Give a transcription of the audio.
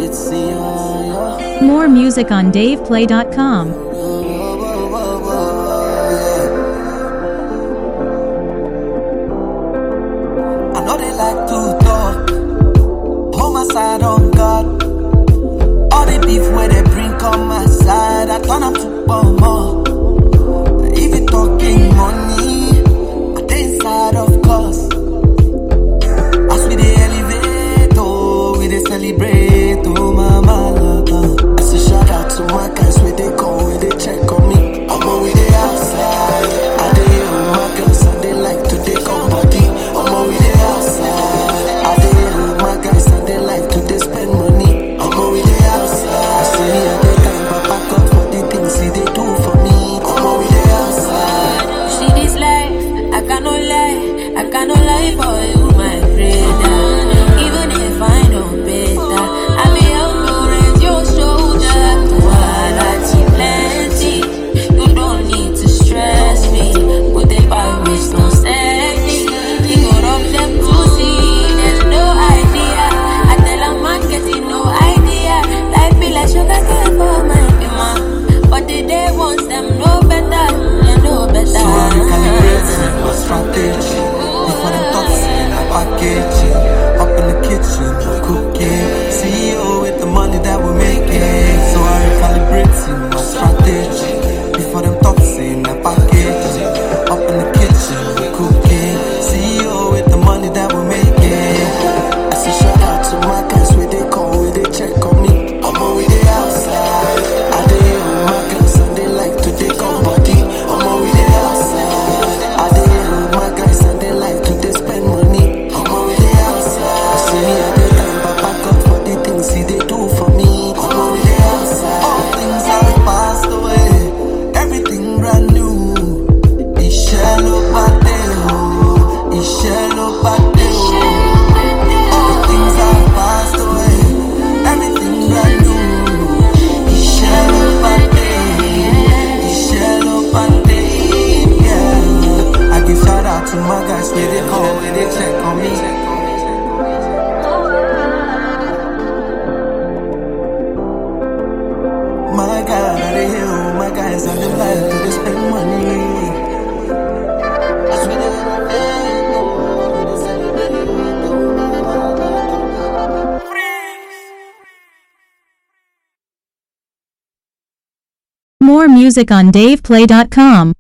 More music on DavePlay.com. I know they like to talk, hold my side on God. All the beef where they bring on my side, I turn up to bomb. If you talking money, I dey inside of course. As we dey elevate, oh, we dey celebrate, oh mama love. I say shout out to my guys where they come, where they check on me. I'm on with the outside, I dey with my girls and they like to take on body. I'm on with the outside, I dey with my guys and they like to they spend money. I'm on with the outside, I say me at the time, but back up for the things they do for me. I'm on with the outside. You see this life, I cannot lie for you, my brother. Even if I know better, I be able to raise your shoulder. While I see plenty, you don't need to stress me. Put the virus, don't set me. You got up them to see, there's no idea. I tell a man getting no idea. Life be like sugar cane for my demand, but the day wants them no better, they know better. So I recalibrate my strategy. Before them thoughts in a package, up in the kitchen, cooking. CEO with the money that we're making. So I recalibrate my strategy. Before them thoughts in a package, up in the kitchen, cooking. CEO with the money that we're making. I say shout out to my guys where they come, where they check on me. I'm on with the outside, I dey with my girls and they like to take on body. I'm on with the outside, I dey with my guys and they like to they spend money. I'm on with the outside, I see me at the time, but back up for the things they do for me. I'm on with the outside, all things have passed away, everything brand new. Ishelo Pateo, Ishelo Pateo. All things have passed away, everything brand new. Ishelo Pateo, Ishelo Pateo. Yeah, I give shout out to my guys where they call, where they check on me. My God, I dey heal my guys and they like to they spend money. As we dey elevate, oh, we dey celebrate, oh. More music on DavePlay.com.